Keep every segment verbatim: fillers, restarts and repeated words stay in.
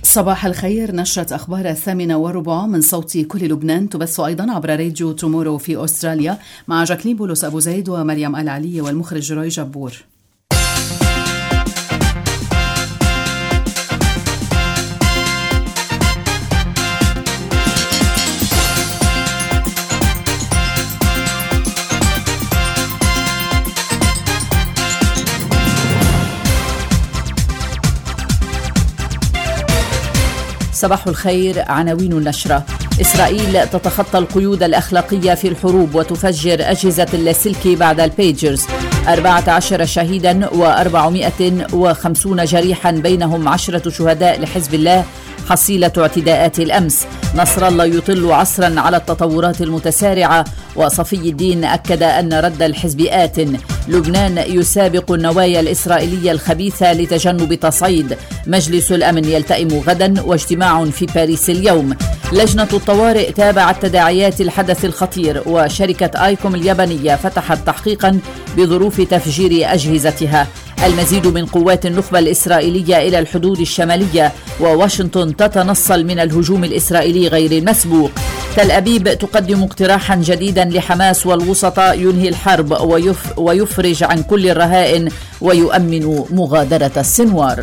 صباح الخير. نشرة أخبار الثامنة وربع من صوت كل لبنان تبث أيضا عبر راديو تومورو في أستراليا مع جاكلين بولس أبو زيد ومريم العلي والمخرج روي جبور. صباح الخير. عناوين النشرة: إسرائيل تتخطى القيود الأخلاقية في الحروب وتفجر أجهزة اللاسلكي بعد البيجرز. أربعة عشر شهيدا وأربعمائة وخمسين جريحا بينهم عشرة شهداء لحزب الله حصيلة اعتداءات الأمس. نصر الله يطل عصرا على التطورات المتسارعة. وصفي الدين أكد أن رد الحزب آت. لبنان يسابق النوايا الإسرائيلية الخبيثة لتجنب تصعيد. مجلس الأمن يلتئم غدا واجتماع في باريس اليوم. لجنة الطوارئ تابعت تداعيات الحدث الخطير. وشركة آيكوم اليابانية فتحت تحقيقا بظروف تفجير أجهزتها. المزيد من قوات النخبة الإسرائيلية إلى الحدود الشمالية. وواشنطن تتنصل من الهجوم الإسرائيلي غير المسبوق. تل أبيب تقدم اقتراحا جديدا لحماس والوسطاء ينهي الحرب ويف ويفرج عن كل الرهائن ويؤمن مغادرة السنوار.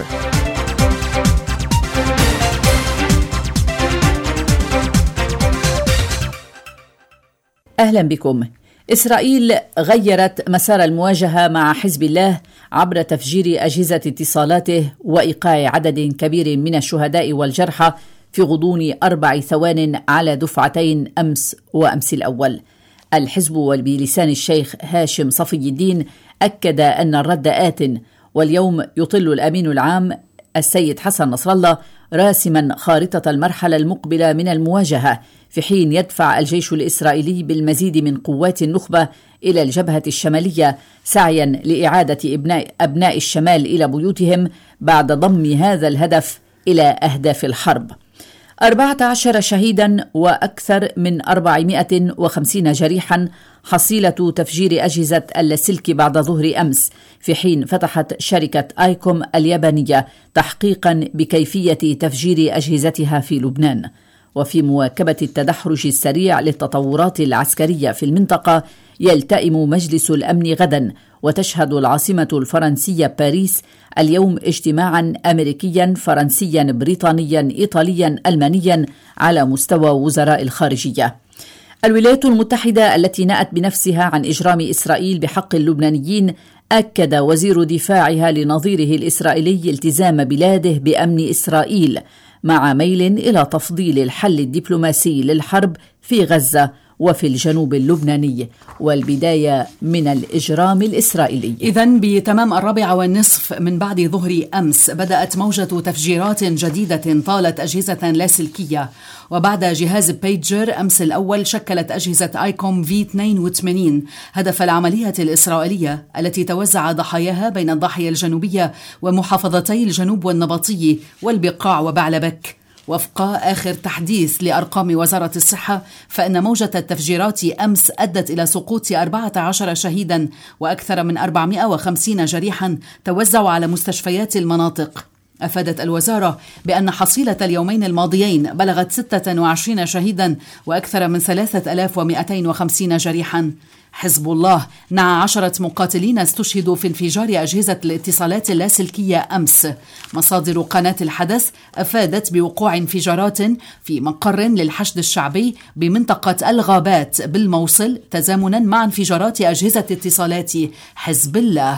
أهلا بكم. إسرائيل غيرت مسار المواجهة مع حزب الله عبر تفجير أجهزة اتصالاته وإيقاع عدد كبير من الشهداء والجرحى في غضون أربع ثوان على دفعتين أمس وأمس الأول. الحزب بلسان الشيخ هاشم صفي الدين أكد أن الرد آت. واليوم يطل الأمين العام السيد حسن نصر الله راسما خارطة المرحلة المقبلة من المواجهة، في حين يدفع الجيش الإسرائيلي بالمزيد من قوات النخبة إلى الجبهة الشمالية سعيا لإعادة أبناء, أبناء الشمال إلى بيوتهم بعد ضم هذا الهدف إلى أهداف الحرب. أربعة عشر شهيدا وأكثر من أربعمائة وخمسين جريحا حصيلة تفجير أجهزة اللاسلكي بعد ظهر أمس، في حين فتحت شركة آيكوم اليابانية تحقيقا بكيفية تفجير أجهزتها في لبنان. وفي مواكبة التدحرج السريع للتطورات العسكرية في المنطقة، يلتئم مجلس الأمن غدا، وتشهد العاصمة الفرنسية باريس اليوم اجتماعا أمريكيا فرنسيا بريطانيا إيطاليا ألمانيا على مستوى وزراء الخارجية. الولايات المتحدة التي نأت بنفسها عن إجرام إسرائيل بحق اللبنانيين، أكد وزير دفاعها لنظيره الإسرائيلي التزام بلاده بأمن إسرائيل، مع ميل إلى تفضيل الحل الدبلوماسي للحرب في غزة وفي الجنوب اللبناني، والبداية من الإجرام الإسرائيلي. إذن بتمام الرابعة والنصف من بعد ظهر أمس بدأت موجة تفجيرات جديدة طالت أجهزة لاسلكية. وبعد جهاز بيجر أمس الأول، شكلت أجهزة آيكوم في اثنين وثمانين هدف العملية الإسرائيلية التي توزع ضحاياها بين الضاحية الجنوبية ومحافظتي الجنوب والنبطي والبقاع وبعلبك. وفق آخر تحديث لأرقام وزارة الصحة، فإن موجة التفجيرات أمس أدت إلى سقوط أربعة عشر شهيدا وأكثر من أربعمائة وخمسين جريحا توزعوا على مستشفيات المناطق. أفادت الوزارة بأن حصيلة اليومين الماضيين بلغت ستة وعشرين شهيدا وأكثر من ثلاثة آلاف ومئتين وخمسين جريحا. حزب الله نعى عشرة مقاتلين استشهدوا في انفجار أجهزة الاتصالات اللاسلكية أمس. مصادر قناة الحدث أفادت بوقوع انفجارات في مقر للحشد الشعبي بمنطقة الغابات بالموصل، تزامنا مع انفجارات أجهزة اتصالات حزب الله.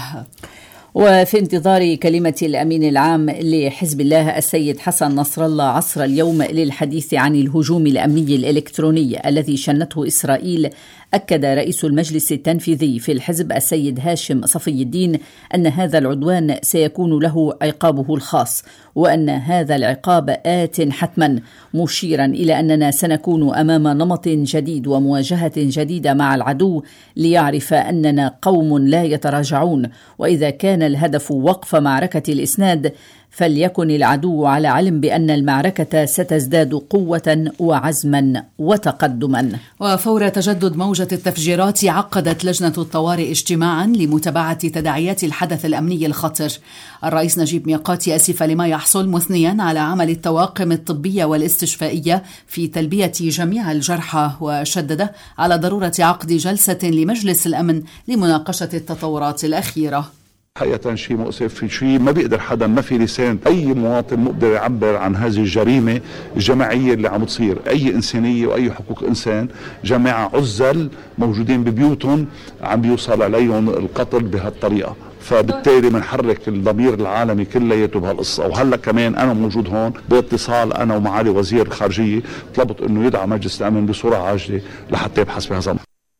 وفي انتظار كلمة الأمين العام لحزب الله السيد حسن نصر الله عصر اليوم للحديث عن الهجوم الأمني الإلكتروني الذي شنته إسرائيل، أكد رئيس المجلس التنفيذي في الحزب السيد هاشم صفي الدين أن هذا العدوان سيكون له عقابه الخاص، وأن هذا العقاب آت حتما، مشيرا إلى أننا سنكون أمام نمط جديد ومواجهة جديدة مع العدو ليعرف أننا قوم لا يتراجعون. وإذا كان الهدف وقف معركة الإسناد، فليكن العدو على علم بأن المعركة ستزداد قوة وعزما وتقدما. وفور تجدد موجة التفجيرات عقدت لجنة الطوارئ اجتماعا لمتابعة تداعيات الحدث الأمني الخطر. الرئيس نجيب ميقاتي أسف لما يحصل، مثنيا على عمل الطواقم الطبية والاستشفائية في تلبية جميع الجرحى، وشدد على ضرورة عقد جلسة لمجلس الأمن لمناقشة التطورات الأخيرة. حقيقة شيء مؤسف، شيء ما بيقدر حدا، ما في لسان أي مواطن مقدر يعبر عن هذه الجريمة الجماعية اللي عم تصير. أي إنسانية وأي حقوق إنسان، جماعة عزل موجودين ببيوتهم عم بيوصل عليهم القتل بهالطريقة، فبالتالي بنحرك الضمير العالمي كلياته بهالقصة. وهلا كمان أنا موجود هون باتصال أنا ومعالي وزير الخارجية، طلبت إنه يدعى مجلس الأمن بصورة عاجلة لحتى يبحث بهذا.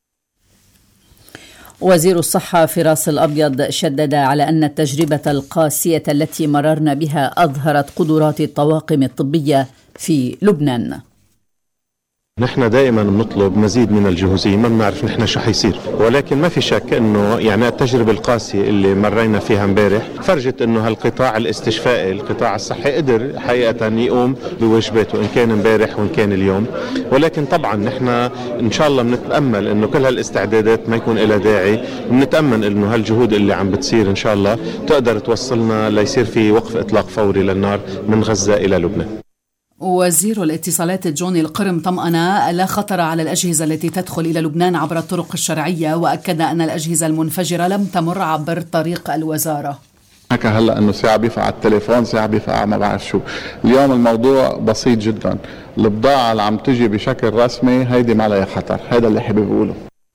وزير الصحة فراس الأبيض شدد على أن التجربة القاسية التي مررنا بها أظهرت قدرات الطواقم الطبية في لبنان. نحن دائما بنطلب مزيد من الجهوزية، ما بنعرف نحن شو حيصير، ولكن ما في شك انه يعني التجربة القاسية اللي مرينا فيها امبارح فرجت انه هالقطاع الاستشفائي، القطاع الصحي قدر حقيقة يقوم بواجباته ان كان امبارح وان كان اليوم. ولكن طبعا نحن ان شاء الله بنتأمل انه كل هالاستعدادات ما يكون لها داعي، وبنتأمل انه هالجهود اللي عم بتصير ان شاء الله تقدر توصلنا ليصير في وقف اطلاق فوري للنار من غزة الى لبنان. وزير الاتصالات جوني القرم طمأن لا خطر على الأجهزة التي تدخل إلى لبنان عبر الطرق الشرعية، وأكد أن الأجهزة المنفجرة لم تمر عبر طريق الوزارة. هكا هلا انه ساعة بيفع على التليفون، ساعة بيفع ما بعرف شو. اليوم الموضوع بسيط جدا، البضاعة اللي عم تجي بشكل رسمي هيدي ما عليها خطر، هذا اللي حابب اقوله.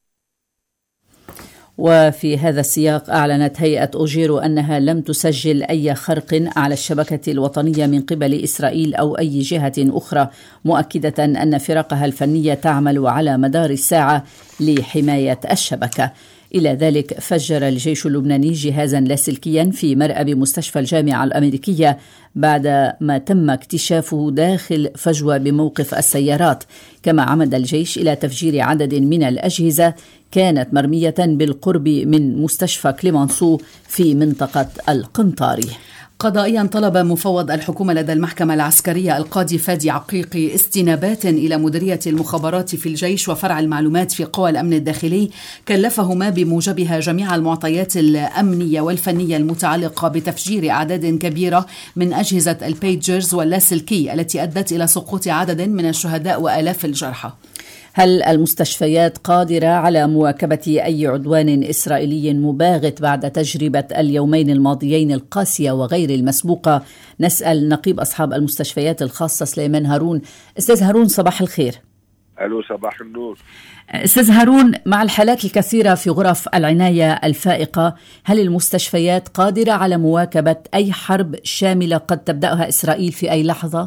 وفي هذا السياق أعلنت هيئة أوجيرو أنها لم تسجل أي خرق على الشبكة الوطنية من قبل إسرائيل أو أي جهة أخرى، مؤكدة أن فرقها الفنية تعمل على مدار الساعة لحماية الشبكة. إلى ذلك فجر الجيش اللبناني جهازا لاسلكيا في مرأب مستشفى الجامعة الأمريكية بعد ما تم اكتشافه داخل فجوة بموقف السيارات. كما عمد الجيش إلى تفجير عدد من الأجهزة كانت مرمية بالقرب من مستشفى كليمانسو في منطقة القنطاري. قضائيا طلب مفوض الحكومة لدى المحكمة العسكرية القاضي فادي عقيقي استنابات إلى مديرية المخابرات في الجيش وفرع المعلومات في قوى الأمن الداخلي كلفهما بموجبها جميع المعطيات الأمنية والفنية المتعلقة بتفجير أعداد كبيرة من أجهزة البيجرز واللاسلكي التي أدت إلى سقوط عدد من الشهداء وآلاف الجرحى. هل المستشفيات قادرة على مواكبة أي عدوان إسرائيلي مباغت بعد تجربة اليومين الماضيين القاسية وغير المسبوقة؟ نسأل نقيب أصحاب المستشفيات الخاصة سليمان هارون. أستاذ هارون صباح الخير. ألو صباح النور. أستاذ هارون، مع الحالات الكثيرة في غرف العناية الفائقة، هل المستشفيات قادرة على مواكبة أي حرب شاملة قد تبدأها إسرائيل في أي لحظة؟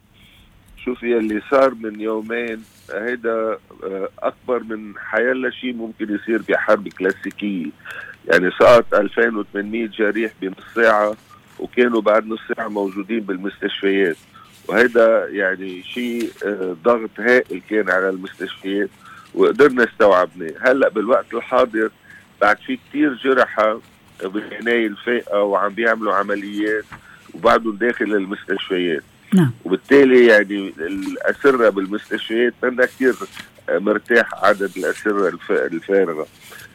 شوفي اللي صار من يومين هيدا أكبر من حيالله شيء ممكن يصير بحرب كلاسيكية. يعني سقط ألفين وثمانمئة جريح بنص ساعة وكانوا بعد نص ساعة موجودين بالمستشفيات، وهيدا يعني شيء ضغط هائل كان على المستشفيات وقدرنا استوعبناه. هلأ بالوقت الحاضر بعد في كتير جرحى بالعناية الفائقة وعم بيعملوا عمليات وبعدهم داخل المستشفيات. نعم. وبالتالي يعني الأسرة بالمستشفيات عندها كتير مرتاح عدد الأسرة الفارغة.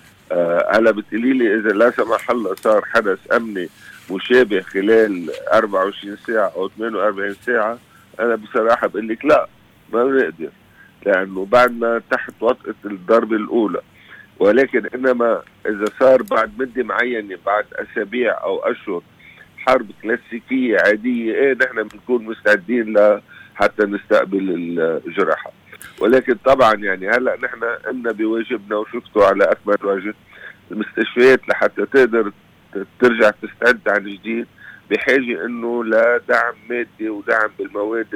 هلا بتقولي لي إذا لا سمح الله صار حدث أمني مشابه خلال أربعة وعشرين ساعة أو ثمانية وأربعين ساعة، أنا بصراحة بقول لك لا، ما بنقدر، لأنه بعدنا تحت وطأة الضربة الأولى. ولكن إنما إذا صار بعد مدة معينة، بعد أسابيع أو أشهر، حرب كلاسيكية عادية، إيه نحن بنكون مستعدين ل حتى نستقبل الجرحى. ولكن طبعا يعني هلا نحن قمنا بواجبنا وشفتوا على أكمل وجه. المستشفيات لحتى تقدر ترجع تستعد عن جديد بحاجة إنه لدعم مادي ودعم بالمواد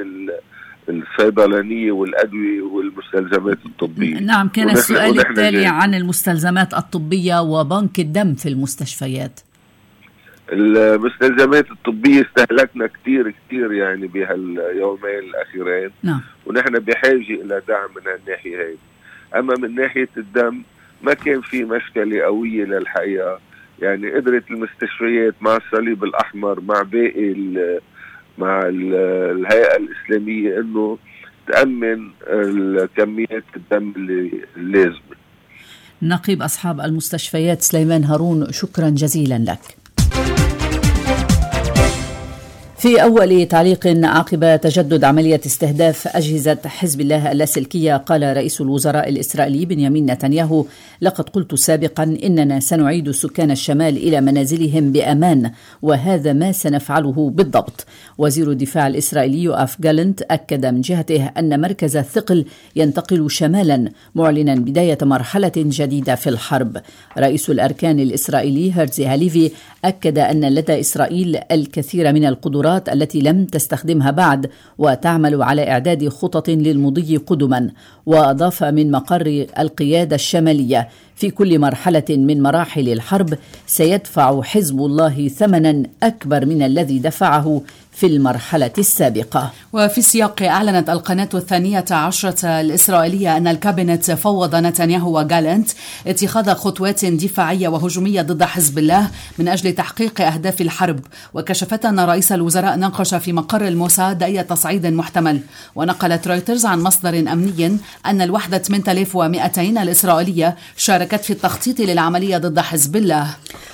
الصيدلانية والأدوية والمستلزمات الطبية. نعم، كان السؤال التالي عن المستلزمات الطبية وبنك الدم في المستشفيات. المستلزمات الطبية استهلكنا كتير كتير يعني بهاليومين الأخيرين. نعم. ونحن بحاجة إلى دعم من الناحية هاي. أما من ناحية الدم ما كان في مشكلة قوية للحقيقة. يعني قدرت المستشفيات مع الصليب الأحمر مع باقي ال مع ال الهيئة الإسلامية إنه تأمن كمية الدم اللازمة. نقيب أصحاب المستشفيات سليمان هارون، شكرا جزيلا لك. في أول تعليق عقب تجدد عملية استهداف أجهزة حزب الله اللاسلكية، قال رئيس الوزراء الإسرائيلي بنيامين نتنياهو: لقد قلت سابقا إننا سنعيد سكان الشمال إلى منازلهم بأمان، وهذا ما سنفعله بالضبط. وزير الدفاع الإسرائيلي يوآف جالنت أكد من جهته أن مركز الثقل ينتقل شمالا، معلنا بداية مرحلة جديدة في الحرب. رئيس الأركان الإسرائيلي هرزي هاليفي أكد أن لدى إسرائيل الكثير من القدرات التي لم تستخدمها بعد، وتعمل على إعداد خطط للمضي قدما. وأضاف: من مقر القيادة الشمالية في كل مرحلة من مراحل الحرب سيدفع حزب الله ثمنا أكبر من الذي دفعه في المرحلة السابقة. وفي السياق، أعلنت القناة الثانية عشرة الإسرائيلية أن الكابينت فوض نتنياهو وجالنت اتخاذ خطوات دفاعية وهجومية ضد حزب الله من أجل تحقيق أهداف الحرب. وكشفت أن رئيس الوزراء ناقش في مقر الموساد أي تصعيد محتمل. ونقلت رويترز عن مصدر أمني أن الوحدة ثمانية آلاف ومئتين الإسرائيلية شاركت في التخطيط للعملية ضد حزب الله.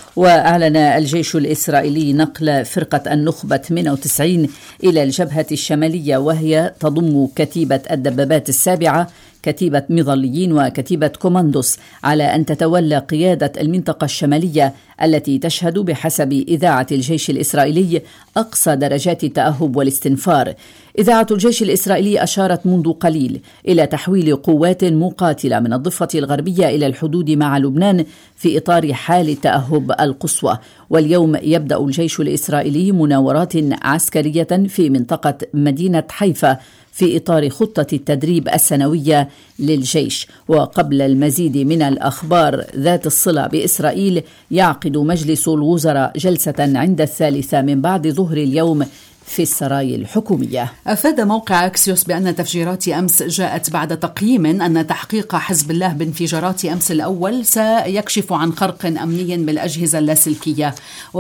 وأعلن الجيش الإسرائيلي نقل فرقة النخبة ثمانية وتسعين إلى الجبهة الشمالية، وهي تضم كتيبة الدبابات السابعة، كتيبة مظليين، وكتيبة كوماندوس، على أن تتولى قيادة المنطقة الشمالية التي تشهد بحسب إذاعة الجيش الإسرائيلي أقصى درجات التأهب والاستنفار. إذاعة الجيش الإسرائيلي أشارت منذ قليل إلى تحويل قوات مقاتلة من الضفة الغربية إلى الحدود مع لبنان في إطار حال التأهب القصوى. واليوم يبدأ الجيش الإسرائيلي مناورات عسكرية في منطقة مدينة حيفا في إطار خطة التدريب السنوية للجيش. وقبل المزيد من الأخبار ذات الصلة بإسرائيل، يعقد مجلس الوزراء جلسة عند الثالثة من بعد ظهر اليوم في السراي الحكومية. أفاد موقع أكسيوس بأن تفجيرات أمس جاءت بعد تقييم أن تحقيق حزب الله بانفجارات أمس الأول سيكشف عن خرق أمني بالأجهزة اللاسلكية.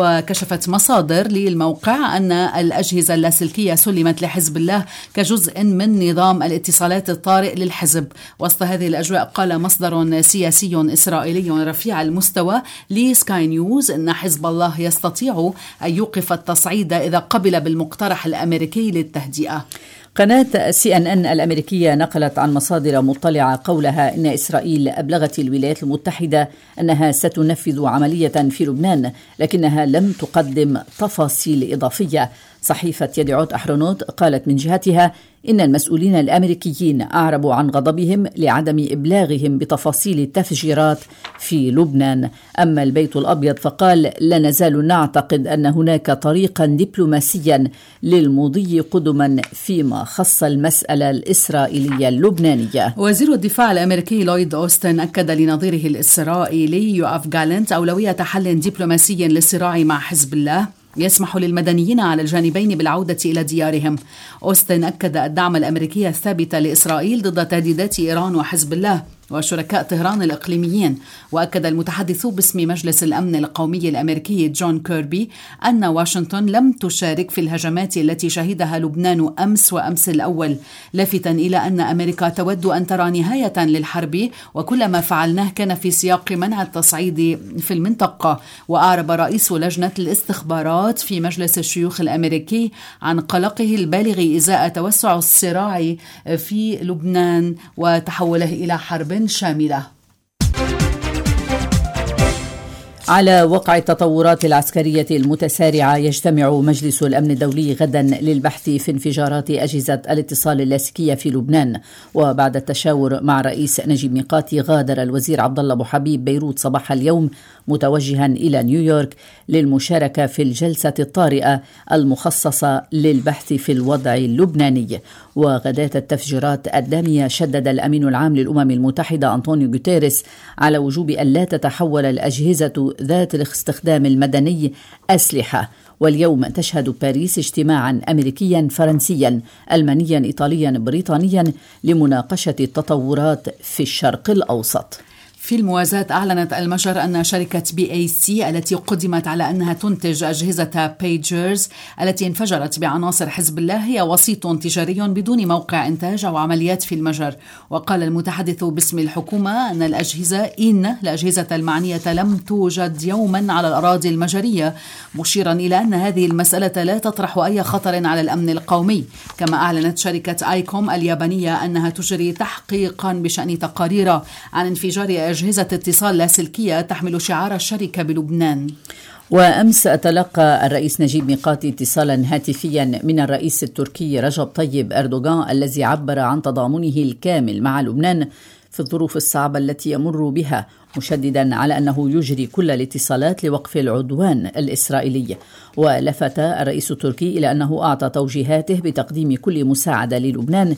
وكشفت مصادر للموقع أن الأجهزة اللاسلكية سلمت لحزب الله كجزء من نظام الاتصالات الطارئ للحزب. وسط هذه الأجواء، قال مصدر سياسي إسرائيلي رفيع المستوى لسكاي نيوز أن حزب الله يستطيع أن يوقف التصعيد إذا قبل بالمقترح المقترح الأمريكي للتهدئة. قناة سي أن أن الأمريكية نقلت عن مصادر مطلعة قولها إن إسرائيل أبلغت الولايات المتحدة أنها ستنفذ عملية في لبنان، لكنها لم تقدم تفاصيل إضافية. صحيفة يدعوت أحرونوت قالت من جهتها إن المسؤولين الأمريكيين أعربوا عن غضبهم لعدم إبلاغهم بتفاصيل التفجيرات في لبنان. أما البيت الأبيض فقال: لا نزال نعتقد أن هناك طريقا دبلوماسيا للمضي قدما فيما خص المسألة الإسرائيلية اللبنانية. وزير الدفاع الأمريكي لويد أوستن أكد لنظيره الإسرائيلي يوآف جالنت أولوية حل دبلوماسي للصراع مع حزب الله يسمح للمدنيين على الجانبين بالعودة إلى ديارهم. أوستن أكد الدعم الأمريكي الثابت لإسرائيل ضد تهديدات إيران وحزب الله وشركاء طهران الإقليميين. وأكد المتحدث باسم مجلس الأمن القومي الأمريكي جون كيربي أن واشنطن لم تشارك في الهجمات التي شهدها لبنان أمس وأمس الأول، لافتاً إلى أن أمريكا تود أن ترى نهاية للحرب، وكل ما فعلناه كان في سياق منع التصعيد في المنطقة. وأعرب رئيس لجنة الاستخبارات في مجلس الشيوخ الأمريكي عن قلقه البالغ إزاء توسع الصراع في لبنان وتحوله إلى حرب شاملة. على وقع التطورات العسكرية المتسارعة، يجتمع مجلس الأمن الدولي غدا للبحث في انفجارات أجهزة الاتصال اللاسلكية في لبنان. وبعد التشاور مع رئيس نجيب ميقاتي، غادر الوزير عبد الله أبو حبيب بيروت صباح اليوم متوجها إلى نيويورك للمشاركة في الجلسة الطارئة المخصصة للبحث في الوضع اللبناني. وغداة التفجيرات الدامية، شدد الأمين العام للأمم المتحدة أنطونيو غوتيريس على وجوب أن لا تتحول الأجهزة ذات الاستخدام المدني أسلحة. واليوم تشهد باريس اجتماعا أمريكيا فرنسيا ألمانيا إيطاليا بريطانيا لمناقشة التطورات في الشرق الأوسط. في الموازاة أعلنت المجر أن شركة بي اي سي التي قدمت على أنها تنتج أجهزة بيجرز التي انفجرت بعناصر حزب الله هي وسيط تجاري بدون موقع إنتاج أو عمليات في المجر. وقال المتحدث باسم الحكومة أن الأجهزة إن الأجهزة المعنية لم توجد يوما على الأراضي المجرية، مشيرا إلى أن هذه المسألة لا تطرح أي خطر على الأمن القومي. كما أعلنت شركة آيكوم اليابانية أنها تجري تحقيقا بشأن تقارير عن انفجار أجهزة اتصال لاسلكية تحمل شعار الشركة بلبنان. وأمس تلقى الرئيس نجيب ميقاتي اتصالا هاتفيا من الرئيس التركي رجب طيب أردوغان الذي عبر عن تضامنه الكامل مع لبنان في الظروف الصعبة التي يمر بها، مشددا على أنه يجري كل الاتصالات لوقف العدوان الإسرائيلي. ولفت الرئيس التركي إلى أنه أعطى توجيهاته بتقديم كل مساعدة للبنان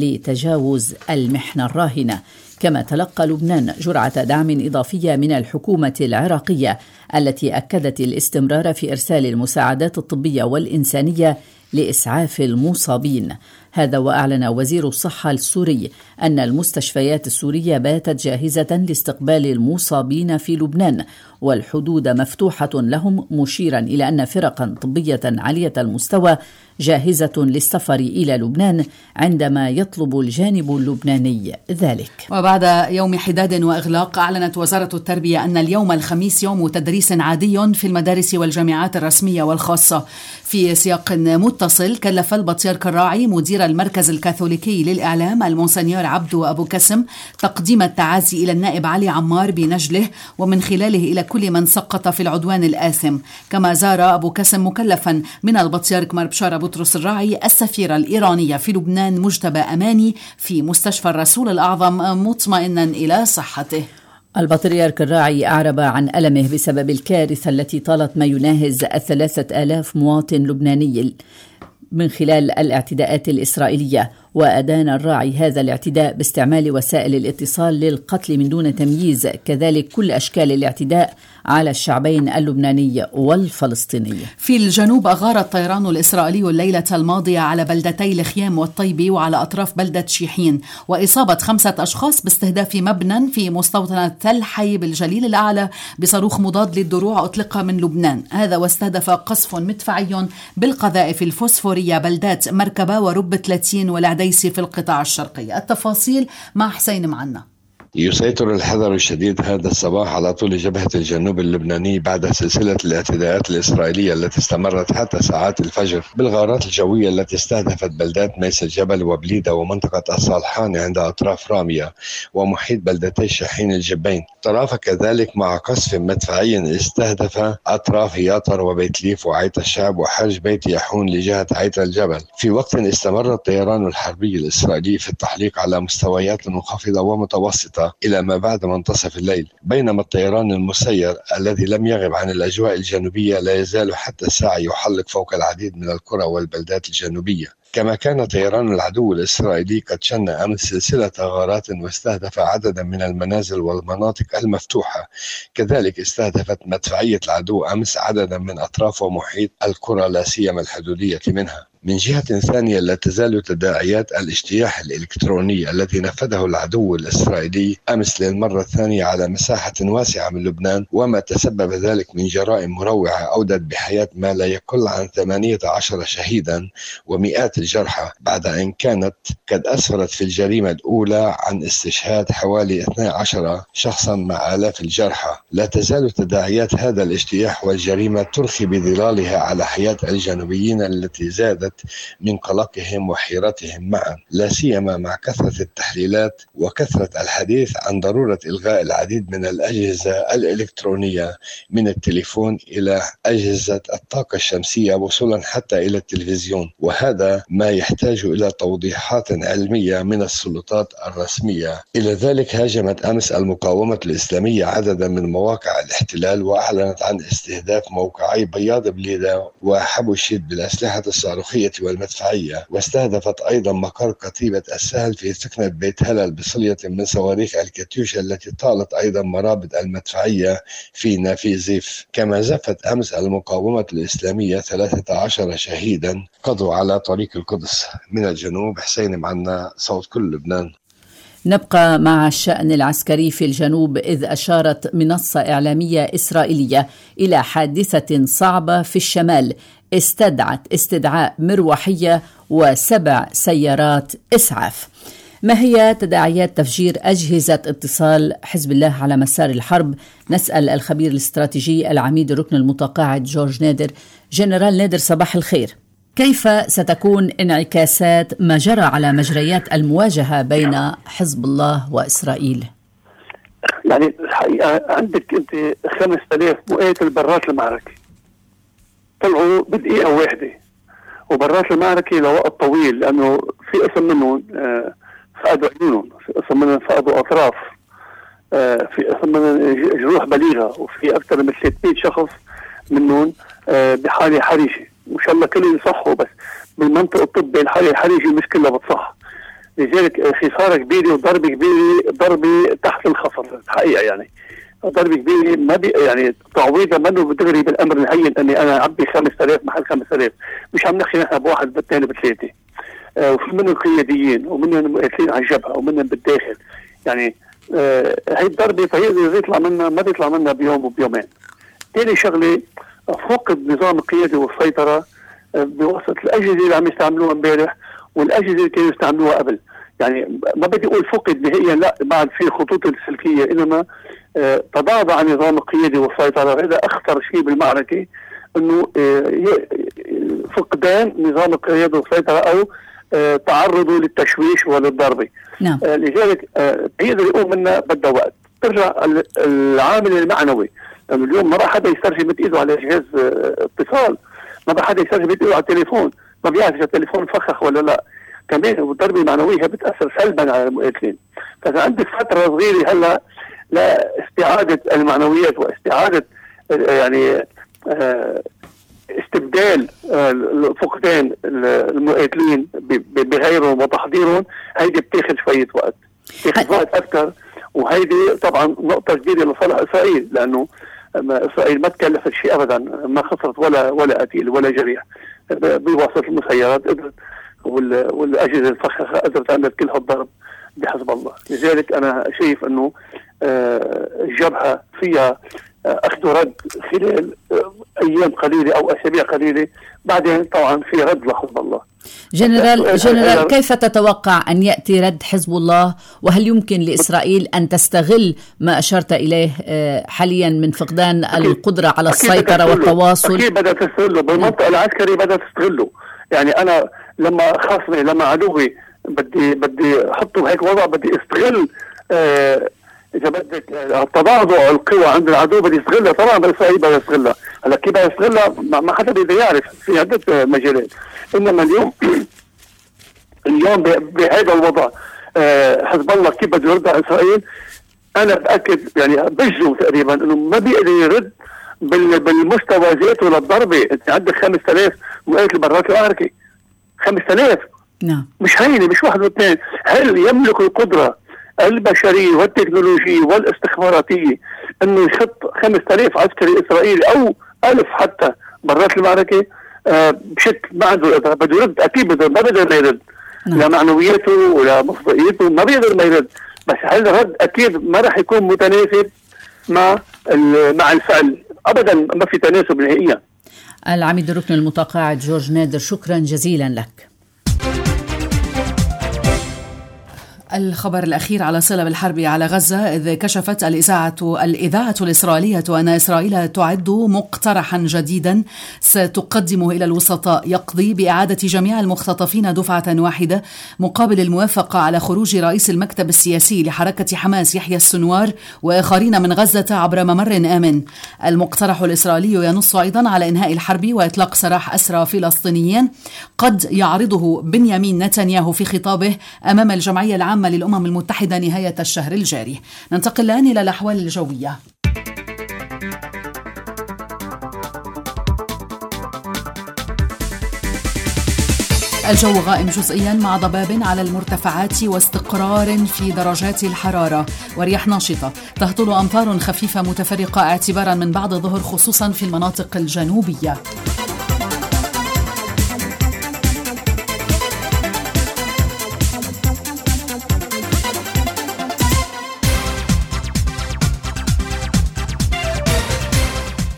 لتجاوز المحنة الراهنة. كما تلقى لبنان جرعة دعم إضافية من الحكومة العراقية التي أكدت الاستمرار في إرسال المساعدات الطبية والإنسانية لإسعاف المصابين. هذا وأعلن وزير الصحة السوري أن المستشفيات السورية باتت جاهزة لاستقبال المصابين في لبنان والحدود مفتوحة لهم، مشيرا إلى أن فرقا طبية عالية المستوى جاهزة للسفر إلى لبنان عندما يطلب الجانب اللبناني ذلك. وبعد يوم حداد وإغلاق أعلنت وزارة التربية أن اليوم الخميس يوم تدريس عادي في المدارس والجامعات الرسمية والخاصة. في سياق متصل كلف البطريرك الراعي مدير المركز الكاثوليكي للإعلام المونسنيور عبدو أبو كسم تقديم التعازي إلى النائب علي عمار بنجله ومن خلاله إلى كل من سقط في العدوان الآثم. كما زار أبو كسم مكلفا من البطريرك مربشار بطرس الراعي السفيرة الإيرانية في لبنان مجتبى أماني في مستشفى الرسول الأعظم مطمئنا إلى صحته. البطريرك الراعي أعرب عن ألمه بسبب الكارثة التي طالت ما يناهز الثلاثة آلاف مواطن لبناني من خلال الاعتداءات الإسرائيلية، وأدان الراعي هذا الاعتداء باستعمال وسائل الاتصال للقتل من دون تمييز، كذلك كل أشكال الاعتداء على الشعبين اللبناني والفلسطيني. في الجنوب أغار الطيران الإسرائيلي الليلة الماضية على بلدتي الخيام والطيبي وعلى أطراف بلدة شيحين، وإصابة خمسة أشخاص باستهداف مبنى في مستوطنة تل حي بالجليل الأعلى بصاروخ مضاد للدروع أطلق من لبنان. هذا واستهدف قصف مدفعي بالقذائف الفوسفورية بلدات مركبة ورب ثلاثين والعديسي في القطاع الشرقي. التفاصيل مع حسين معنا. يسيطر الحذر الشديد هذا الصباح على طول جبهة الجنوب اللبناني بعد سلسلة الاعتداءات الإسرائيلية التي استمرت حتى ساعات الفجر بالغارات الجوية التي استهدفت بلدات ميس الجبل وبليدة ومنطقة الصالحان عند أطراف رامية ومحيط بلدتي شاحين الجبين. ترافق كذلك مع قصف مدفعي استهدف أطراف ياطر وبيت ليف وعيت الشعب وحرج بيت يحون لجهة عيت الجبل، في وقت استمر الطيران الحربي الإسرائيلي في التحليق على مستويات منخفضة ومتوسطة إلى ما بعد منتصف الليل، بينما الطيران المسير الذي لم يغب عن الأجواء الجنوبية لا يزال حتى الساعة يحلق فوق العديد من القرى والبلدات الجنوبية. كما كان طيران العدو الإسرائيلي قد شن أمس سلسلة غارات واستهدف عددا من المنازل والمناطق المفتوحة، كذلك استهدفت مدفعية العدو أمس عددا من أطراف ومحيط القرى لا سيما الحدودية منها. من جهة ثانية لا تزال تداعيات الاجتياح الإلكتروني الذي نفذه العدو الإسرائيلي أمس للمرة الثانية على مساحة واسعة من لبنان، وما تسبب ذلك من جرائم مروعة أودت بحياة ما لا يقل عن ثمانية عشر شهيدا ومئات الجرحى، بعد أن كانت قد أسفرت في الجريمة الأولى عن استشهاد حوالي اثني عشر شخصا مع آلاف الجرحى. لا تزال تداعيات هذا الاجتياح والجريمة ترخي بظلالها على حياة الجنوبيين التي زادت من قلقهم وحيرتهم معا، لا سيما مع كثرة التحليلات وكثرة الحديث عن ضرورة إلغاء العديد من الأجهزة الإلكترونية من التليفون إلى أجهزة الطاقة الشمسية وصولا حتى إلى التلفزيون، وهذا ما يحتاج إلى توضيحات علمية من السلطات الرسمية. إلى ذلك هاجمت أمس المقاومة الإسلامية عددا من مواقع الاحتلال وأعلنت عن استهداف موقعي بياض بليدة وحبو الشيد بالأسلحة الصاروخية والمدفعية، واستهدفت أيضا مقر كتيبة السهل في سكنة بيت هلال بصلية من صواريخ الكاتيوشا التي طالت أيضا مرابط المدفعية في نافيزيف. كما زفت أمس المقاومة الإسلامية ثلاثة عشر شهيدا قضوا على طريق القدس. من الجنوب حسين معنا، صوت كل لبنان. نبقى مع الشأن العسكري في الجنوب، إذ أشارت منصة إعلامية إسرائيلية إلى حادثة صعبة في الشمال استدعت استدعاء مروحية وسبع سيارات إسعاف. ما هي تداعيات تفجير أجهزة اتصال حزب الله على مسار الحرب؟ نسأل الخبير الاستراتيجي العميد الركن المتقاعد جورج نادر. جنرال نادر، صباح الخير. كيف ستكون انعكاسات ما جرى على مجريات المواجهة بين حزب الله وإسرائيل؟ يعني الحقيقة عندك أنت خمسة آلاف مقاتل برات المعركة طلعوا بدقيقة واحدة، وبرات المعركة لوقت طويل، لأنه في قسم منهم فقدوا عيونهم، في قسم منهم فقدوا أطراف، في قسم منهم جروح بليغة، وفي أكثر من ثلاثمئة شخص منهم بحالة حرجة. وإن شاء الله كلهم يصحوا، بس بالمنطق الطبي الحالة الحرجة مش كلها بتصح. لذلك خسارة كبيرة وضربة كبيرة، ضربة تحت الخصر الحقيقة. يعني ضربة كبيرة ما بي يعني تعويضها منه بدغري بالأمر الهين أني أنا أعبي خمسة آلاف محل خمسة آلاف، مش عم نحكي نحن بواحد بالثاني بثلاثة. آه وفي منهم قياديين ومنهم مقاتلين على الجبهة ومنهم بالداخل. يعني آه هي الضربة فهي يطلع منها ما بيطلع منها بيوم وبيومين. ثاني شغلة، فقد نظام القيادة والسيطرة آه بواسطة الأجهزة اللي عم يستعملوها امبارح والأجهزة اللي كانوا يستعملوها قبل. يعني ما بدي أقول فقد نهائيا، لا، بعد في خطوط السلكية، إنما آه تضاضع نظام القيادة والسيطرة. هذا أخطر شيء بالمعركة، إنه آه فقدان نظام القيادة والسيطرة أو آه تعرضه للتشويش وللضربة. نعم. آه لذلك آه بيقدر يقوم منها بدها وقت. ترجع العامل المعنوي، لأنه يعني اليوم ما راح حدا يسترجم إيده على جهاز آه اتصال، ما راح حدا يسترجم إيده على التليفون، ما بيعرف إذا التليفون فخخ ولا لا. كمان الضربة المعنوية بتأثر سلبا على المقاتلين. فإذا عندك فترة صغيرة هلا لاستعادة المعنويات واستعادة يعني آه استبدال فقدان المقاتلين بغيرهم وتحضيرهم، هيدي بتاخذ شوية وقت، بتاخذ وقت أكثر. وهيدي طبعا نقطة جديدة لصالح إسرائيل، لأنه إسرائيل ما تكلفت شيء أبدا، ما خسرت ولا ولا قتيل ولا جريح بواسطة المسيرات، قدرت والأجهزة الفخخة قدرت تعمل كل هالضرب بحسب الله. لذلك أنا شايف أنه الجبهة فيها أخذ رد خلال أيام قليلة أو أسابيع قليلة، بعدين طبعا في رد لحزب الله. جنرال جنرال كيف تتوقع أن يأتي رد حزب الله؟ وهل يمكن لإسرائيل أن تستغل ما أشرت إليه حاليا من فقدان القدرة على السيطرة والتواصل؟ أكيد بدأ تستغله بالمنطقة العسكري، بدأ تستغله. يعني أنا لما خاصمي لما عدوي بدي بدي أحطه بهيك وضع، بدي استغل آه إذا بدك التضاضع القوى عند العدو، بدي يستغلها. طبعا بإسرائيل بدي يستغلها. هلا كيف بدي يستغلها ما حدا بيقدر يعرف، في عدة مجالات. إنما اليوم اليوم بهذا الوضع آه حزب الله كيف بده يرد على إسرائيل، أنا بأكد يعني بجزم تقريبا إنه ما بيقدر يرد بالمستوى ذاته للضربة. أنت عندك خمسة آلاف مقاتل برات المعركة، خمسة آلاف. نعم. مش هينة، مش واحد واثنين. هل يملك القدرة البشرية والتكنولوجية والاستخباراتية انه يحط خمسة آلاف عسكري اسرائيلي او ألف حتى برات المعركة آه بشكل ما عنده قدرة؟ بده يرد اكيد، بده ما بيقدر ما يرد. نعم. لا معنوياته ولا مصداقيته ما بيقدر ما يرد، بس هذا الرد اكيد ما راح يكون متناسب مع مع الفعل ابدا، ما في تناسب نهائيا. العميد الركن المتقاعد جورج نادر، شكرا جزيلا لك. الخبر الأخير على صلة بالحرب على غزة، إذ كشفت الإذاعة الإذاعة الإسرائيلية أن إسرائيل تعد مقترحا جديدا ستقدمه إلى الوسطاء يقضي بإعادة جميع المختطفين دفعة واحدة مقابل الموافقة على خروج رئيس المكتب السياسي لحركة حماس يحيى السنوار وآخرين من غزة عبر ممر آمن. المقترح الإسرائيلي ينص أيضا على إنهاء الحرب وإطلاق سراح أسرى فلسطينيين قد يعرضه بنيامين نتنياهو في خطابه أمام الجمعية العامة للأمم المتحدة نهاية الشهر الجاري. ننتقل الآن إلى الأحوال الجوية. الجو غائم جزئيا مع ضباب على المرتفعات واستقرار في درجات الحرارة ورياح ناشطة. تهطل أمطار خفيفة متفرقة اعتبارا من بعد الظهر خصوصا في المناطق الجنوبية.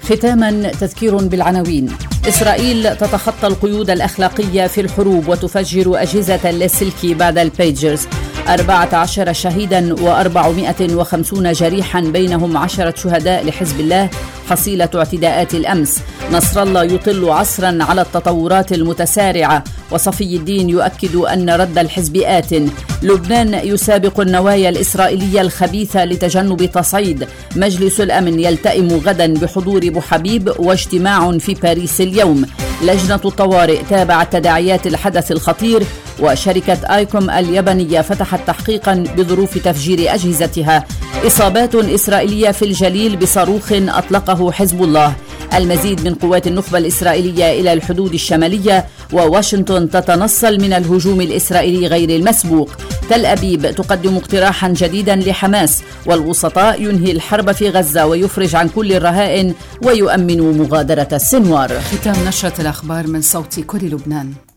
ختاما تذكير بالعناوين. إسرائيل تتخطى القيود الأخلاقية في الحروب وتفجر أجهزة لاسلكي بعد البيجرز. أربعة عشر شهيدا وأربعمائة وخمسين جريحا بينهم عشرة شهداء لحزب الله حصيلة اعتداءات الأمس. نصر الله يطل عصرا على التطورات المتسارعة، وصفي الدين يؤكد أن رد الحزب آت. لبنان يسابق النوايا الإسرائيلية الخبيثة لتجنب تصعيد. مجلس الأمن يلتئم غدا بحضور بوحبيب واجتماع في باريس اليوم. لجنة الطوارئ تابعت تداعيات الحدث الخطير. وشركة آيكوم اليابانية فتحت تحقيقا بظروف تفجير أجهزتها. إصابات إسرائيلية في الجليل بصاروخ أطلقه حزب الله. المزيد من قوات النخبة الإسرائيلية إلى الحدود الشمالية، وواشنطن تتنصل من الهجوم الإسرائيلي غير المسبوق. تل أبيب تقدم اقتراحا جديدا لحماس، والوسطاء ينهي الحرب في غزة ويفرج عن كل الرهائن ويؤمن مغادرة السنوار. ختام نشرة الأخبار من صوت كل لبنان.